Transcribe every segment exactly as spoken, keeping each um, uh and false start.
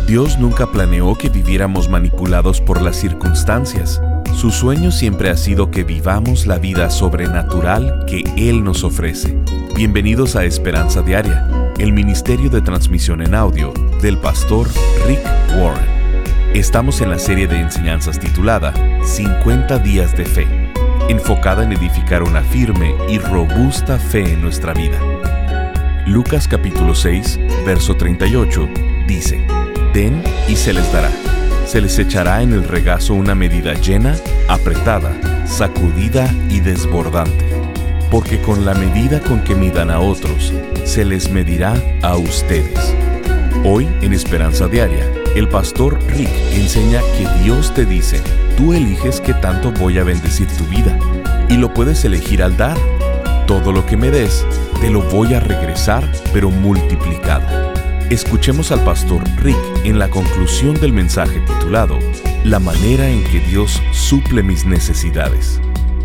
Dios nunca planeó que viviéramos manipulados por las circunstancias. Su sueño siempre ha sido que vivamos la vida sobrenatural que Él nos ofrece. Bienvenidos a Esperanza Diaria, el ministerio de transmisión en audio del pastor Rick Warren. Estamos en la serie de enseñanzas titulada cincuenta días de fe, enfocada en edificar una firme y robusta fe en nuestra vida. Lucas capítulo seis, verso treinta y ocho, dice: Den y se les dará. Se les echará en el regazo una medida llena, apretada, sacudida y desbordante. Porque con la medida con que midan a otros, se les medirá a ustedes. Hoy, en Esperanza Diaria, el pastor Rick enseña que Dios te dice: tú eliges qué tanto voy a bendecir tu vida, y lo puedes elegir al dar. Todo lo que me des, te lo voy a regresar, pero multiplicado. Escuchemos al pastor Rick en la conclusión del mensaje titulado La manera en que Dios suple mis necesidades.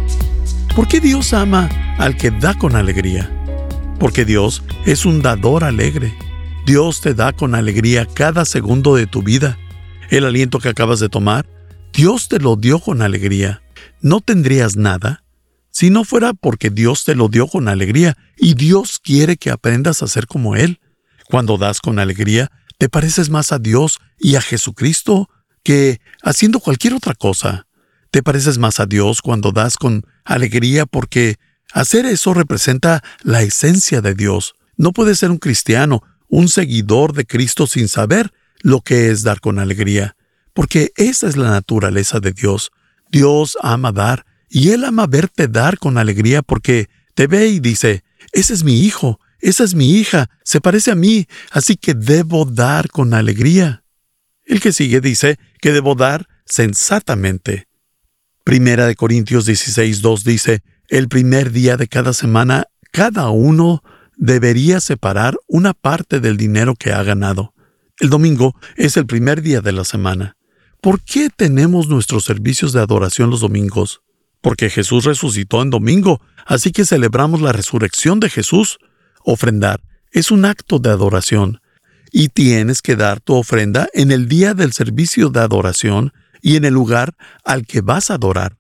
¿Por qué Dios ama al que da con alegría? Porque Dios es un dador alegre. Dios te da con alegría cada segundo de tu vida. El aliento que acabas de tomar, Dios te lo dio con alegría. No tendrías nada si no fuera porque Dios te lo dio con alegría, y Dios quiere que aprendas a ser como Él. Cuando das con alegría, te pareces más a Dios y a Jesucristo que haciendo cualquier otra cosa. Te pareces más a Dios cuando das con alegría, porque hacer eso representa la esencia de Dios. No puedes ser un cristiano, un seguidor de Cristo, sin saber lo que es dar con alegría, porque esa es la naturaleza de Dios. Dios ama dar, y Él ama verte dar con alegría porque te ve y dice: ese es mi hijo, esa es mi hija, se parece a mí, así que debo dar con alegría. El que sigue dice que debo dar sensatamente. Primera de Corintios dieciséis, dos dice: el primer día de cada semana, cada uno debería separar una parte del dinero que ha ganado. El domingo es el primer día de la semana. ¿Por qué tenemos nuestros servicios de adoración los domingos? Porque Jesús resucitó en domingo, así que celebramos la resurrección de Jesús. Ofrendar es un acto de adoración, y tienes que dar tu ofrenda en el día del servicio de adoración y en el lugar al que vas a adorar.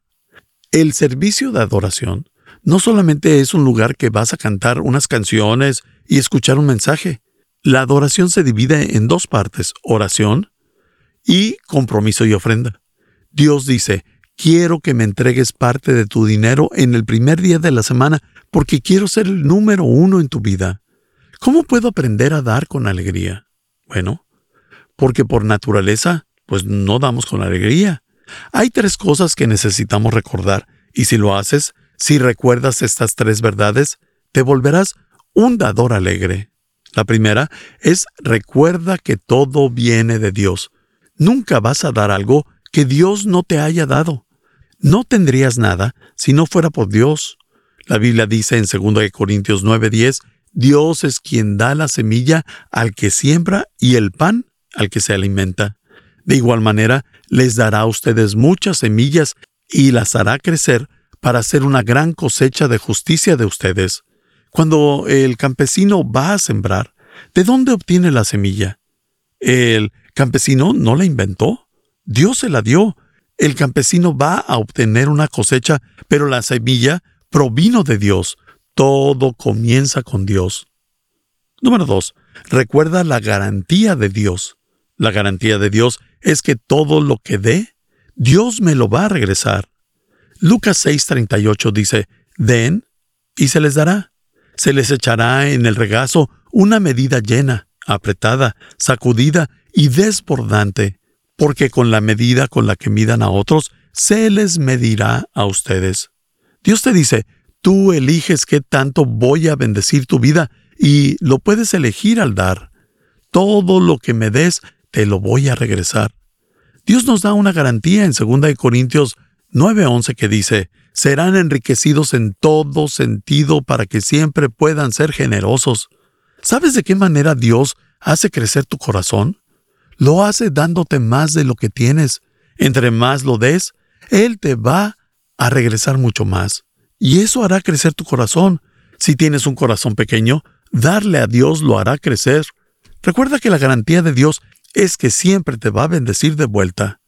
El servicio de adoración no solamente es un lugar que vas a cantar unas canciones y escuchar un mensaje. La adoración se divide en dos partes: oración y compromiso y ofrenda. Dios dice: quiero que me entregues parte de tu dinero en el primer día de la semana, porque quiero ser el número uno en tu vida. ¿Cómo puedo aprender a dar con alegría? Bueno, porque por naturaleza, pues no damos con alegría. Hay tres cosas que necesitamos recordar, y si lo haces, si recuerdas estas tres verdades, te volverás un dador alegre. La primera es: recuerda que todo viene de Dios. Nunca vas a dar algo que Dios no te haya dado. No tendrías nada si no fuera por Dios. La Biblia dice en segunda de Corintios nueve, diez, Dios es quien da la semilla al que siembra y el pan al que se alimenta. De igual manera, les dará a ustedes muchas semillas y las hará crecer para hacer una gran cosecha de justicia de ustedes. Cuando el campesino va a sembrar, ¿de dónde obtiene la semilla? El campesino no la inventó. Dios se la dio. El campesino va a obtener una cosecha, pero la semilla provino de Dios. Todo comienza con Dios. Número dos. Recuerda la garantía de Dios. La garantía de Dios es que todo lo que dé, Dios me lo va a regresar. Lucas seis, treinta y ocho dice: den y se les dará. Se les echará en el regazo una medida llena, apretada, sacudida y desbordante. Porque con la medida con la que midan a otros, se les medirá a ustedes. Dios te dice: tú eliges qué tanto voy a bendecir tu vida, y lo puedes elegir al dar. Todo lo que me des, te lo voy a regresar. Dios nos da una garantía en segunda de Corintios nueve, once que dice: serán enriquecidos en todo sentido para que siempre puedan ser generosos. ¿Sabes de qué manera Dios hace crecer tu corazón? Lo hace dándote más de lo que tienes. Entre más lo des, Él te va a regresar mucho más. Y eso hará crecer tu corazón. Si tienes un corazón pequeño, darle a Dios lo hará crecer. Recuerda que la garantía de Dios es que siempre te va a bendecir de vuelta.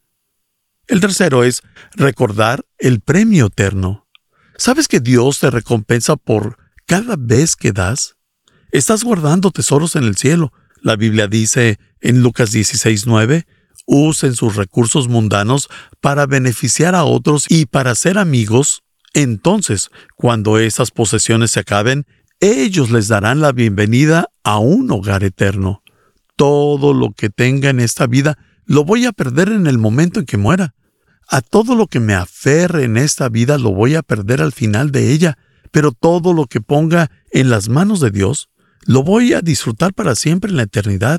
El tercero es recordar el premio eterno. ¿Sabes que Dios te recompensa por cada vez que das? Estás guardando tesoros en el cielo. La Biblia dice en Lucas dieciséis nueve, usen sus recursos mundanos para beneficiar a otros y para ser amigos. Entonces, cuando esas posesiones se acaben, ellos les darán la bienvenida a un hogar eterno. Todo lo que tenga en esta vida lo voy a perder en el momento en que muera. A todo lo que me aferre en esta vida lo voy a perder al final de ella, pero todo lo que ponga en las manos de Dios lo voy a disfrutar para siempre en la eternidad.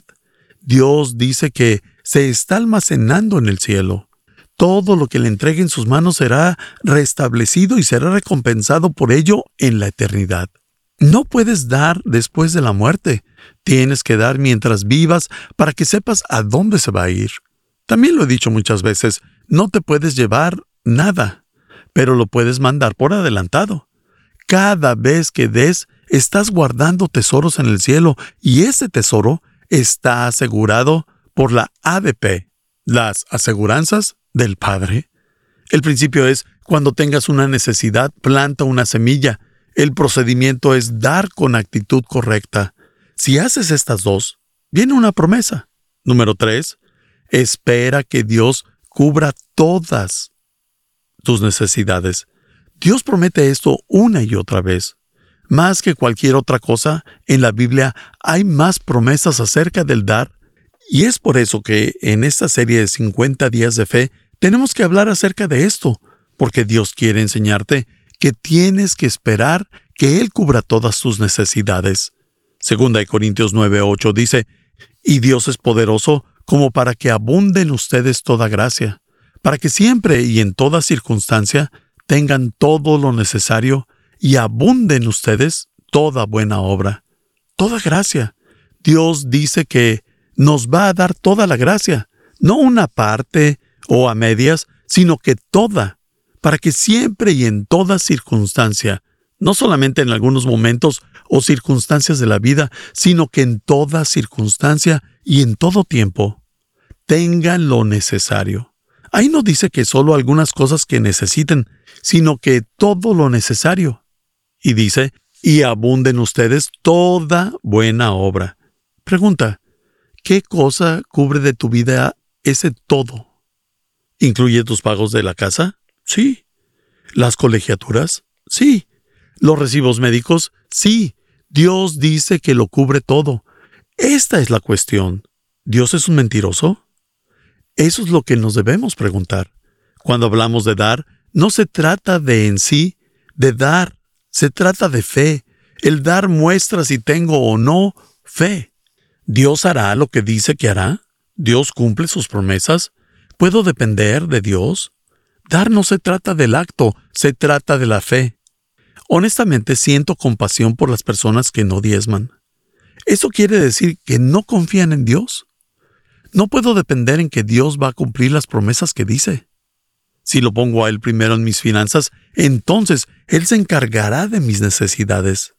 Dios dice que se está almacenando en el cielo. Todo lo que le entregue en sus manos será restablecido y será recompensado por ello en la eternidad. No puedes dar después de la muerte. Tienes que dar mientras vivas para que sepas a dónde se va a ir. También lo he dicho muchas veces, no te puedes llevar nada, pero lo puedes mandar por adelantado. Cada vez que des, estás guardando tesoros en el cielo y ese tesoro está asegurado por la A D P, las aseguranzas del Padre. El principio es, cuando tengas una necesidad, planta una semilla. El procedimiento es dar con actitud correcta. Si haces estas dos, viene una promesa. Número tres, espera que Dios cubra todas tus necesidades. Dios promete esto una y otra vez. Más que cualquier otra cosa, en la Biblia hay más promesas acerca del dar, y es por eso que en esta serie de cincuenta días de fe tenemos que hablar acerca de esto, porque Dios quiere enseñarte que tienes que esperar que Él cubra todas tus necesidades. Segunda de Corintios nueve ocho dice, y Dios es poderoso como para que abunde en ustedes toda gracia, para que siempre y en toda circunstancia tengan todo lo necesario y abunde en ustedes toda buena obra, toda gracia. Dios dice que nos va a dar toda la gracia, no una parte o a medias, sino que toda, para que siempre y en toda circunstancia, no solamente en algunos momentos o circunstancias de la vida, sino que en toda circunstancia y en todo tiempo, tengan lo necesario. Ahí no dice que solo algunas cosas que necesiten, sino que todo lo necesario. Y dice, y abunden ustedes toda buena obra. Pregunta, ¿qué cosa cubre de tu vida ese todo? ¿Incluye tus pagos de la casa? Sí. ¿Las colegiaturas? Sí. ¿Los recibos médicos? Sí. Dios dice que lo cubre todo. Esta es la cuestión. ¿Dios es un mentiroso? Eso es lo que nos debemos preguntar. Cuando hablamos de dar, no se trata de en sí, de dar. Se trata de fe. El dar muestra si tengo o no fe. ¿Dios hará lo que dice que hará? ¿Dios cumple sus promesas? ¿Puedo depender de Dios? Dar no se trata del acto, se trata de la fe. Honestamente siento compasión por las personas que no diezman. ¿Eso quiere decir que no confían en Dios? No puedo depender en que Dios va a cumplir las promesas que dice. Si lo pongo a Él primero en mis finanzas, entonces Él se encargará de mis necesidades.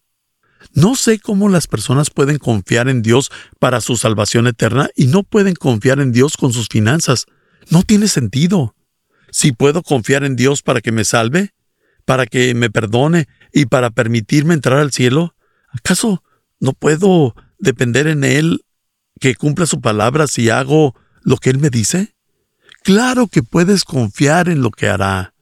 No sé cómo las personas pueden confiar en Dios para su salvación eterna y no pueden confiar en Dios con sus finanzas. No tiene sentido. Si puedo confiar en Dios para que me salve, para que me perdone y para permitirme entrar al cielo, ¿acaso no puedo depender en Él que cumpla su palabra si hago lo que Él me dice? Claro que puedes confiar en lo que hará.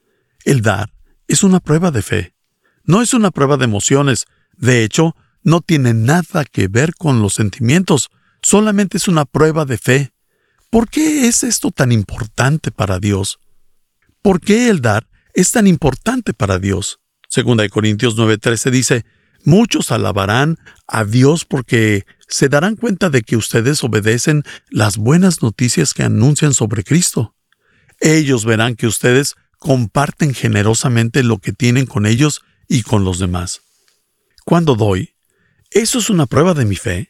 El dar es una prueba de fe. No es una prueba de emociones. De hecho, no tiene nada que ver con los sentimientos. Solamente es una prueba de fe. ¿Por qué es esto tan importante para Dios? ¿Por qué el dar es tan importante para Dios? Segunda de Corintios nueve trece dice, muchos alabarán a Dios porque se darán cuenta de que ustedes obedecen las buenas noticias que anuncian sobre Cristo. Ellos verán que ustedes comparten generosamente lo que tienen con ellos y con los demás. Cuando doy, ¿eso es una prueba de mi fe?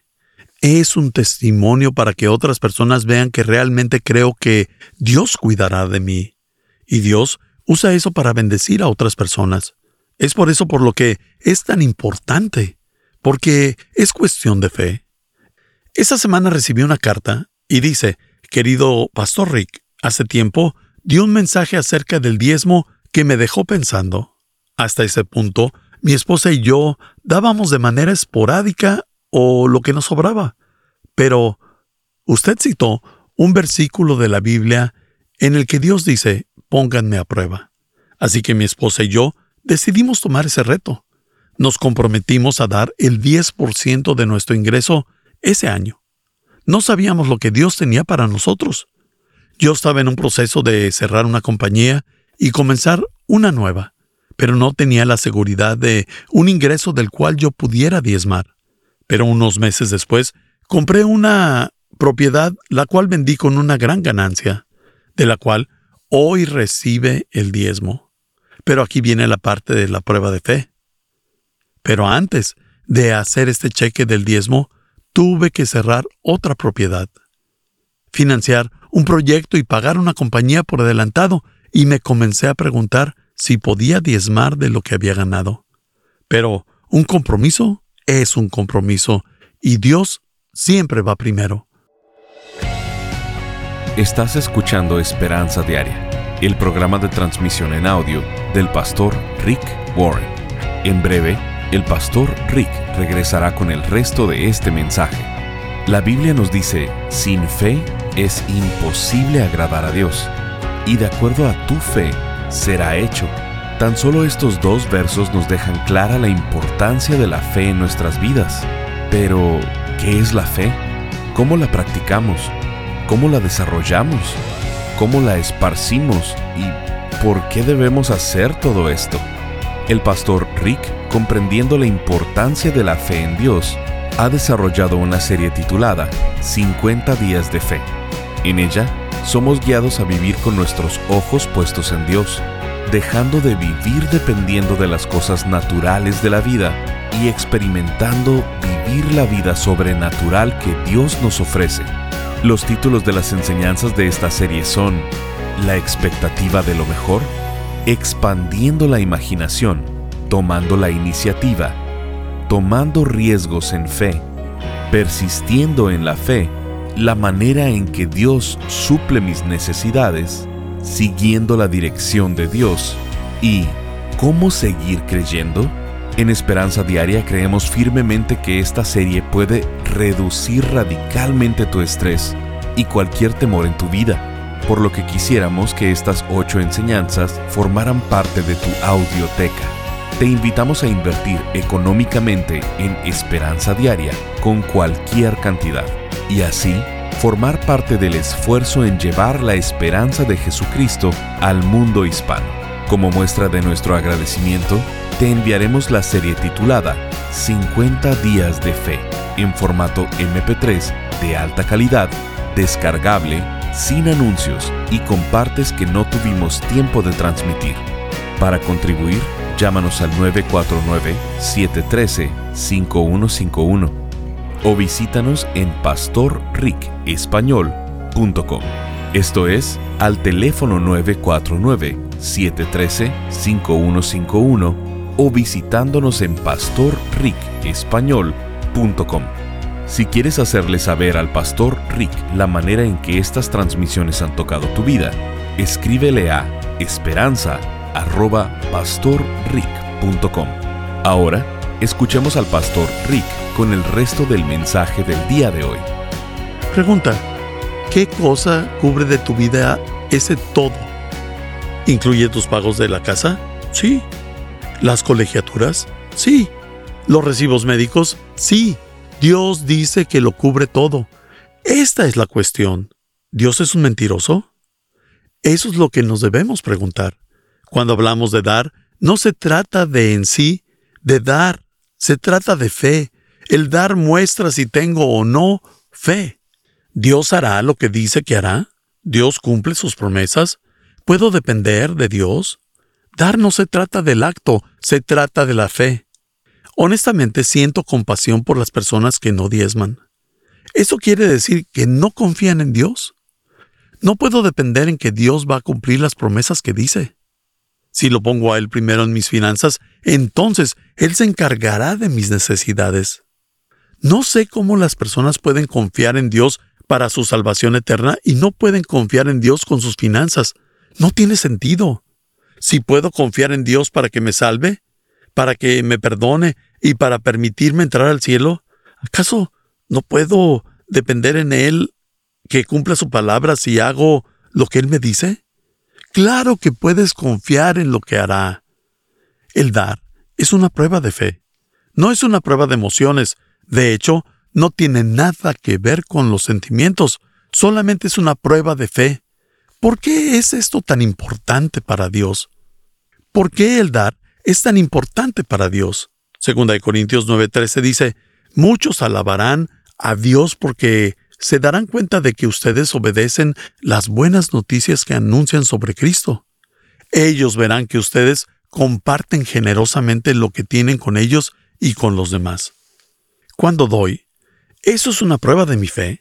Es un testimonio para que otras personas vean que realmente creo que Dios cuidará de mí. Y Dios usa eso para bendecir a otras personas. Es por eso por lo que es tan importante, porque es cuestión de fe. Esta semana recibí una carta Y dice, querido Pastor Rick, hace tiempo di un mensaje acerca del diezmo que me dejó pensando. Hasta ese punto, mi esposa y yo dábamos de manera esporádica o lo que nos sobraba. Pero usted citó un versículo de la Biblia en el que Dios dice, pónganme a prueba. Así que mi esposa y yo decidimos tomar ese reto. Nos comprometimos a dar el diez por ciento de nuestro ingreso ese año. No sabíamos lo que Dios tenía para nosotros. Yo estaba en un proceso de cerrar una compañía y comenzar una nueva, pero no tenía la seguridad de un ingreso del cual yo pudiera diezmar. Pero unos meses después, compré una propiedad la cual vendí con una gran ganancia, de la cual hoy recibe el diezmo. Pero aquí viene la parte de la prueba de fe. Pero antes de hacer este cheque del diezmo, tuve que cerrar otra propiedad, financiar un proyecto y pagar una compañía por adelantado, y me comencé a preguntar si podía diezmar de lo que había ganado. Pero un compromiso es un compromiso, y Dios siempre va primero. Estás escuchando Esperanza Diaria, el programa de transmisión en audio del pastor Rick Warren. En breve, el pastor Rick regresará con el resto de este mensaje. La Biblia nos dice, sin fe es imposible agradar a Dios, y de acuerdo a tu fe será hecho. Tan solo estos dos versos nos dejan clara la importancia de la fe en nuestras vidas. Pero, ¿qué es la fe? ¿Cómo la practicamos? ¿Cómo la desarrollamos? ¿Cómo la esparcimos? ¿Y por qué debemos hacer todo esto? El pastor Rick, comprendiendo la importancia de la fe en Dios, ha desarrollado una serie titulada cincuenta días de fe. En ella, somos guiados a vivir con nuestros ojos puestos en Dios, dejando de vivir dependiendo de las cosas naturales de la vida y experimentando vivir la vida sobrenatural que Dios nos ofrece. Los títulos de las enseñanzas de esta serie son La expectativa de lo mejor, Expandiendo la imaginación, Tomando la iniciativa, Tomando riesgos en fe, Persistiendo en la fe, La manera en que Dios suple mis necesidades, Siguiendo la dirección de Dios y ¿Cómo seguir creyendo? En Esperanza Diaria creemos firmemente que esta serie puede reducir radicalmente tu estrés y cualquier temor en tu vida, por lo que quisiéramos que estas ocho enseñanzas formaran parte de tu audioteca. Te invitamos a invertir económicamente en Esperanza Diaria con cualquier cantidad y así formar parte del esfuerzo en llevar la esperanza de Jesucristo al mundo hispano. Como muestra de nuestro agradecimiento, te enviaremos la serie titulada cincuenta días de fe en formato eme pe tres de alta calidad, descargable, sin anuncios y con partes que no tuvimos tiempo de transmitir. Para contribuir, llámanos al nueve cuatro nueve, siete uno tres, cinco uno cinco uno o visítanos en pastor rick español punto com. Esto es, al teléfono nueve cuatro nueve, siete uno tres, cinco uno cinco uno o visitándonos en pastor rick español punto com. Si quieres hacerle saber al pastor Rick la manera en que estas transmisiones han tocado tu vida, escríbele a esperanza arroba pastor rick punto com. Ahora, escuchemos al pastor Rick con el resto del mensaje del día de hoy. Pregunta, ¿qué cosa cubre de tu vida ese todo? ¿Incluye tus pagos de la casa? Sí. ¿Las colegiaturas? Sí. ¿Los recibos médicos? Sí. Dios dice que lo cubre todo. Esta es la cuestión. ¿Dios es un mentiroso? Eso es lo que nos debemos preguntar. Cuando hablamos de dar, no se trata de en sí, de dar. Se trata de fe. El dar muestra si tengo o no fe. ¿Dios hará lo que dice que hará? ¿Dios cumple sus promesas? ¿Puedo depender de Dios? Dar no se trata del acto, se trata de la fe. Honestamente siento compasión por las personas que no diezman. ¿Eso quiere decir que no confían en Dios? No puedo depender en que Dios va a cumplir las promesas que dice. Si lo pongo a Él primero en mis finanzas, entonces Él se encargará de mis necesidades. No sé cómo las personas pueden confiar en Dios para su salvación eterna y no pueden confiar en Dios con sus finanzas. No tiene sentido. Si puedo confiar en Dios para que me salve, para que me perdone y para permitirme entrar al cielo, ¿acaso no puedo depender en Él que cumpla su palabra si hago lo que Él me dice? Claro que puedes confiar en lo que hará. El dar es una prueba de fe. No es una prueba de emociones. De hecho, no tiene nada que ver con los sentimientos. Solamente es una prueba de fe. ¿Por qué es esto tan importante para Dios? ¿Por qué el dar es tan importante para Dios? Segunda de Corintios nueve trece dice, muchos alabarán a Dios porque se darán cuenta de que ustedes obedecen las buenas noticias que anuncian sobre Cristo. Ellos verán que ustedes comparten generosamente lo que tienen con ellos y con los demás. Cuando doy, eso es una prueba de mi fe.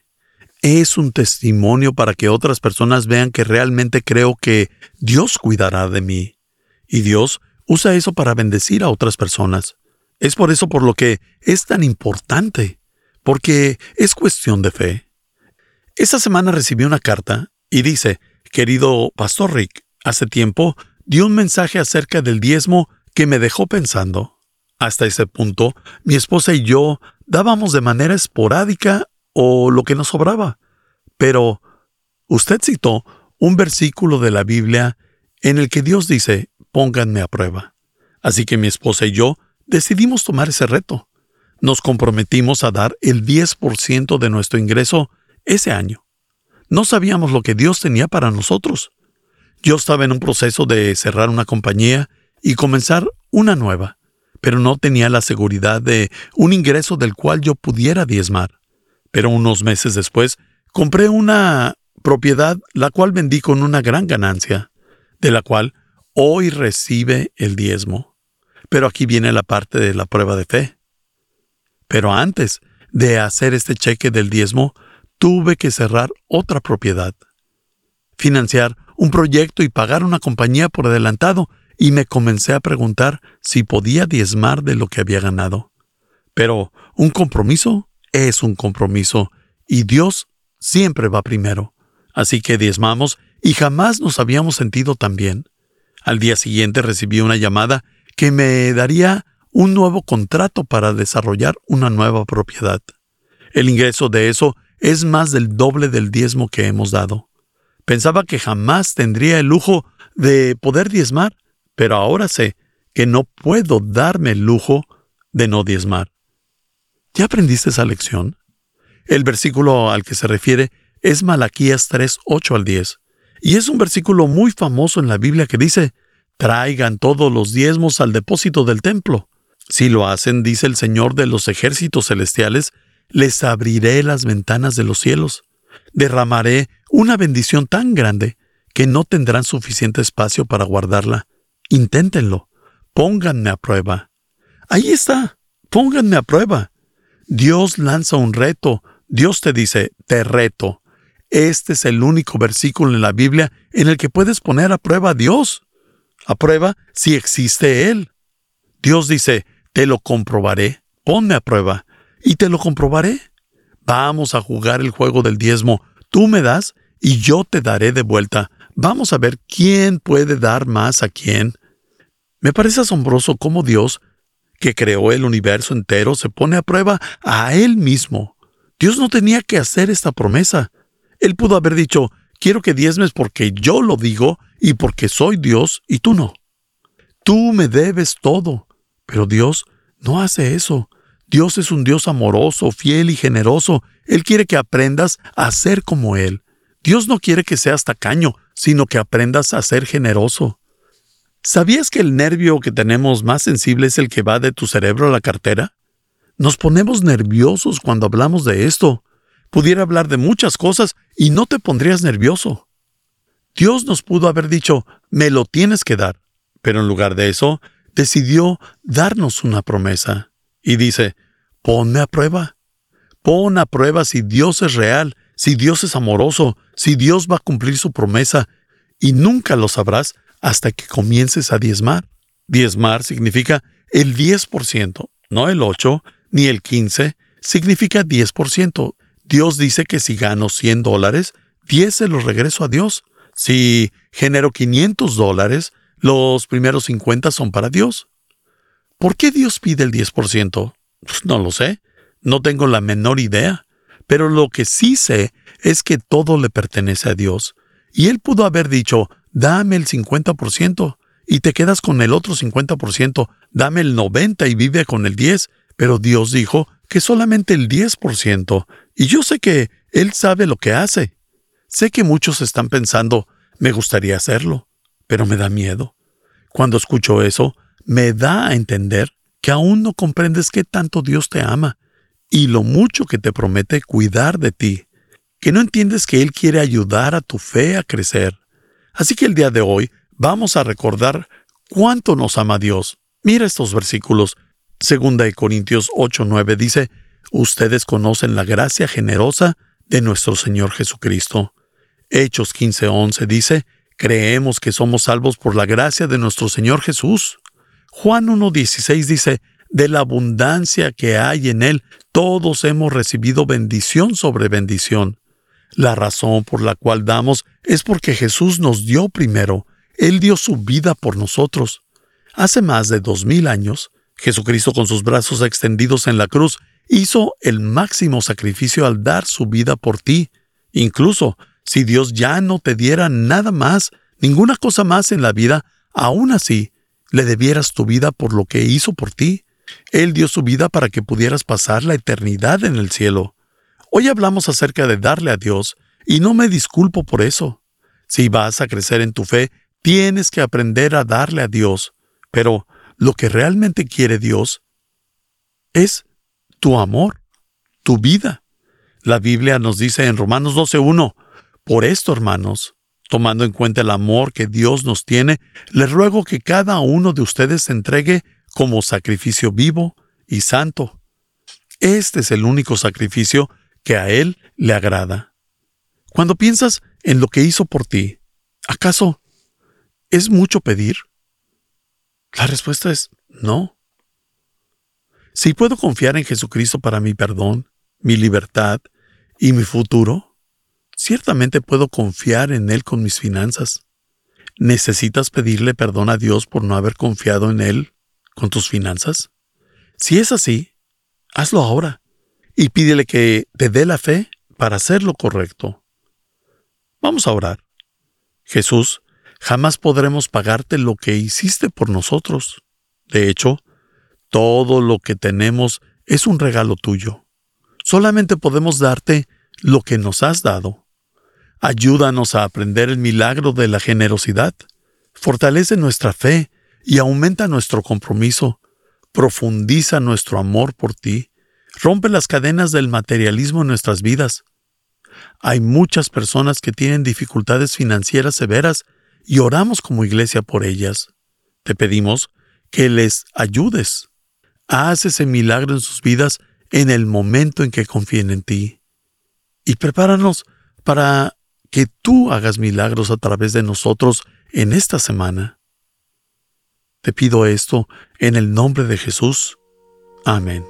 Es un testimonio para que otras personas vean que realmente creo que Dios cuidará de mí. Y Dios usa eso para bendecir a otras personas. Es por eso por lo que es tan importante, porque es cuestión de fe. Esta semana recibí una carta y dice, querido Pastor Rick, hace tiempo di un mensaje acerca del diezmo que me dejó pensando. Hasta ese punto, mi esposa y yo dábamos de manera esporádica o lo que nos sobraba. Pero usted citó un versículo de la Biblia en el que Dios dice, pónganme a prueba. Así que mi esposa y yo decidimos tomar ese reto. Nos comprometimos a dar el diez por ciento de nuestro ingreso ese año. No sabíamos lo que Dios tenía para nosotros. Yo estaba en un proceso de cerrar una compañía y comenzar una nueva, pero no tenía la seguridad de un ingreso del cual yo pudiera diezmar. Pero unos meses después, compré una propiedad la cual vendí con una gran ganancia, de la cual hoy recibe el diezmo. Pero aquí viene la parte de la prueba de fe. Pero antes de hacer este cheque del diezmo, tuve que cerrar otra propiedad, financiar un proyecto y pagar una compañía por adelantado, y me comencé a preguntar si podía diezmar de lo que había ganado. Pero un compromiso es un compromiso, y Dios siempre va primero. Así que diezmamos y jamás nos habíamos sentido tan bien. Al día siguiente recibí una llamada que me daría un nuevo contrato para desarrollar una nueva propiedad. El ingreso de eso es más del doble del diezmo que hemos dado. Pensaba que jamás tendría el lujo de poder diezmar, pero ahora sé que no puedo darme el lujo de no diezmar. ¿Ya aprendiste esa lección? El versículo al que se refiere es Malaquías tres, ocho al diez, y es un versículo muy famoso en la Biblia que dice, traigan todos los diezmos al depósito del templo. Si lo hacen, dice el Señor de los ejércitos celestiales, les abriré las ventanas de los cielos. Derramaré una bendición tan grande que no tendrán suficiente espacio para guardarla. Inténtenlo. Pónganme a prueba. Ahí está. Pónganme a prueba. Dios lanza un reto. Dios te dice, te reto. Este es el único versículo en la Biblia en el que puedes poner a prueba a Dios. A prueba si existe Él. Dios dice, te lo comprobaré. Ponme a prueba. Y te lo comprobaré. Vamos a jugar el juego del diezmo. Tú me das y yo te daré de vuelta. Vamos a ver quién puede dar más a quién. Me parece asombroso cómo Dios, que creó el universo entero, se pone a prueba a Él mismo. Dios no tenía que hacer esta promesa. Él pudo haber dicho, quiero que diezmes porque yo lo digo y porque soy Dios y tú no. Tú me debes todo. Pero Dios no hace eso. Dios es un Dios amoroso, fiel y generoso. Él quiere que aprendas a ser como Él. Dios no quiere que seas tacaño, sino que aprendas a ser generoso. ¿Sabías que el nervio que tenemos más sensible es el que va de tu cerebro a la cartera? Nos ponemos nerviosos cuando hablamos de esto. Pudiera hablar de muchas cosas y no te pondrías nervioso. Dios nos pudo haber dicho, me lo tienes que dar. Pero en lugar de eso, decidió darnos una promesa. Y dice, ponme a prueba. Pon a prueba si Dios es real, si Dios es amoroso, si Dios va a cumplir su promesa. Y nunca lo sabrás hasta que comiences a diezmar. Diezmar significa el diez por ciento, no el ocho, ni el quince, significa diez por ciento. Dios dice que si gano cien dólares, diez se los regreso a Dios. Si genero quinientos dólares, los primeros cincuenta son para Dios. ¿Por qué Dios pide el diez por ciento? Pues no lo sé. No tengo la menor idea. Pero lo que sí sé es que todo le pertenece a Dios. Y Él pudo haber dicho, dame el cincuenta por ciento y te quedas con el otro cincuenta por ciento. Dame el noventa por ciento y vive con el diez por ciento. Pero Dios dijo que solamente el diez por ciento. Y yo sé que Él sabe lo que hace. Sé que muchos están pensando, me gustaría hacerlo, pero me da miedo. Cuando escucho eso, me da a entender que aún no comprendes qué tanto Dios te ama y lo mucho que te promete cuidar de ti, que no entiendes que Él quiere ayudar a tu fe a crecer. Así que el día de hoy vamos a recordar cuánto nos ama Dios. Mira estos versículos. Segunda de Corintios ocho nueve dice, ustedes conocen la gracia generosa de nuestro Señor Jesucristo. Hechos quince once dice, creemos que somos salvos por la gracia de nuestro Señor Jesús. Juan uno dieciséis dice, de la abundancia que hay en Él, todos hemos recibido bendición sobre bendición. La razón por la cual damos es porque Jesús nos dio primero. Él dio su vida por nosotros. Hace más de dos mil años, Jesucristo con sus brazos extendidos en la cruz hizo el máximo sacrificio al dar su vida por ti. Incluso, si Dios ya no te diera nada más, ninguna cosa más en la vida, aún así, le debieras tu vida por lo que hizo por ti. Él dio su vida para que pudieras pasar la eternidad en el cielo. Hoy hablamos acerca de darle a Dios, y no me disculpo por eso. Si vas a crecer en tu fe, tienes que aprender a darle a Dios. Pero lo que realmente quiere Dios es tu amor, tu vida. La Biblia nos dice en Romanos doce uno, por esto, hermanos, tomando en cuenta el amor que Dios nos tiene, les ruego que cada uno de ustedes se entregue como sacrificio vivo y santo. Este es el único sacrificio que a Él le agrada. Cuando piensas en lo que hizo por ti, ¿acaso es mucho pedir? La respuesta es no. Si puedo confiar en Jesucristo para mi perdón, mi libertad y mi futuro, ciertamente puedo confiar en Él con mis finanzas. ¿Necesitas pedirle perdón a Dios por no haber confiado en Él con tus finanzas? Si es así, hazlo ahora y pídele que te dé la fe para hacer lo correcto. Vamos a orar. Jesús, jamás podremos pagarte lo que hiciste por nosotros. De hecho, todo lo que tenemos es un regalo tuyo. Solamente podemos darte lo que nos has dado. Ayúdanos a aprender el milagro de la generosidad. Fortalece nuestra fe y aumenta nuestro compromiso. Profundiza nuestro amor por ti. Rompe las cadenas del materialismo en nuestras vidas. Hay muchas personas que tienen dificultades financieras severas y oramos como iglesia por ellas. Te pedimos que les ayudes. Haz ese milagro en sus vidas en el momento en que confíen en ti. Y prepáranos para que tú hagas milagros a través de nosotros en esta semana. Te pido esto en el nombre de Jesús. Amén.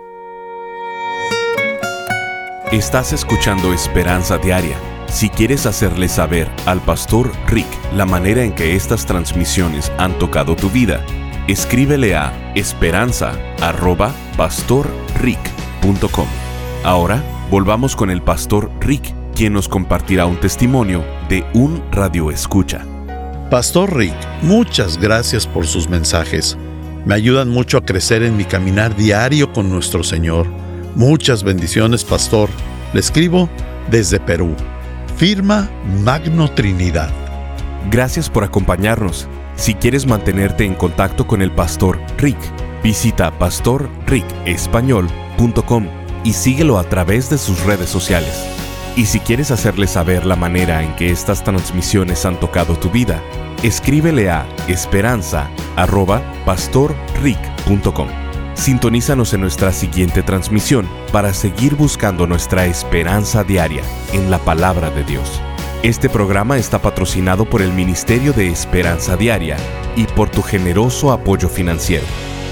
Estás escuchando Esperanza Diaria. Si quieres hacerle saber al Pastor Rick la manera en que estas transmisiones han tocado tu vida, escríbele a esperanza arroba pastor rick punto com. Ahora, volvamos con el Pastor Rick, quien nos compartirá un testimonio de un radioescucha. Pastor Rick, muchas gracias por sus mensajes. Me ayudan mucho a crecer en mi caminar diario con nuestro Señor. Muchas bendiciones, Pastor. Le escribo desde Perú. Firma Magno Trinidad. Gracias por acompañarnos. Si quieres mantenerte en contacto con el Pastor Rick, visita pastor rick español punto com y síguelo a través de sus redes sociales. Y si quieres hacerle saber la manera en que estas transmisiones han tocado tu vida, escríbele a esperanza arroba pastor rick punto com. Sintonízanos en nuestra siguiente transmisión para seguir buscando nuestra esperanza diaria en la palabra de Dios. Este programa está patrocinado por el Ministerio de Esperanza Diaria y por tu generoso apoyo financiero.